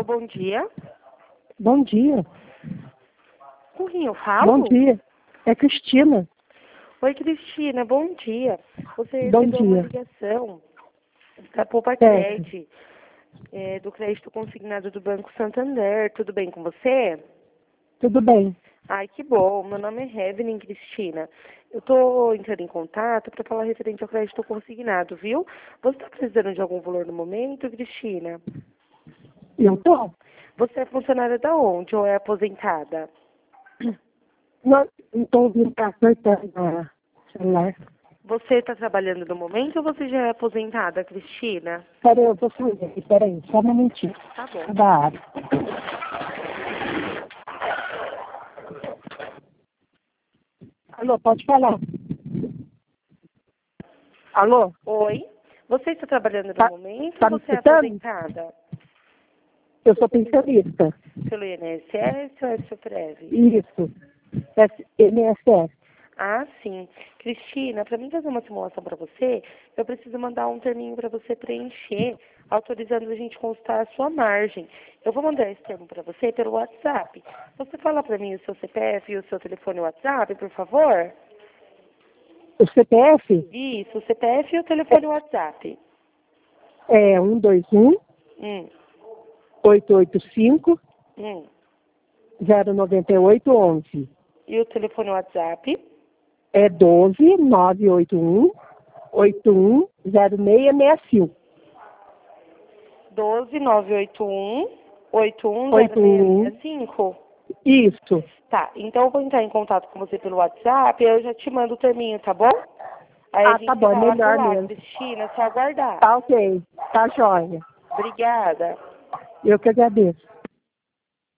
Alô, bom dia. Bom dia. Com quem eu falo? Bom dia. É Cristina. Oi, Cristina, bom dia. Você Bom recebeu uma dia. ligação da Poupa Certo. Cred, do crédito consignado do Banco Santander. Tudo bem com você? Tudo bem. Ai, que bom. Meu nome é Evelyn, Cristina. Eu estou entrando em contato para falar referente ao crédito consignado, viu? Você está precisando de algum valor no momento, Cristina? Eu tô. Você é funcionária da onde ou é aposentada? Não estou ouvindo para cortando a celular. Você está trabalhando no momento ou você já é aposentada, Cristina? Peraí, eu vou sair. Peraí, só um momentinho. Tá bom. Da área. Alô, pode falar. Alô? Oi? Você está trabalhando no Tá- momento tá ou me você é escutando? aposentada? Eu sou pensionista. Pelo INSS ou SOPREV? Isso. MSS. Ah, sim. Cristina, para mim fazer uma simulação para você, eu preciso mandar um terminho para você preencher, autorizando a gente consultar a sua margem. Eu vou mandar esse termo para você pelo WhatsApp. Você fala para mim o seu CPF e o seu telefone WhatsApp, por favor? O CPF Isso, o CPF e o telefone WhatsApp. é 121 Hum, 885 hum. 09811. E o telefone WhatsApp? É 12 981 810665. 12981 81. 810665. Isso. Tá, então eu vou entrar em contato com você pelo WhatsApp e eu já te mando o terminho, tá bom? Aí a Ah, tá gente bom, é fala por melhor lá, mesmo. Cristina, só aguardar. Tá ok. Tá jóia. Obrigada. Eu que agradeço.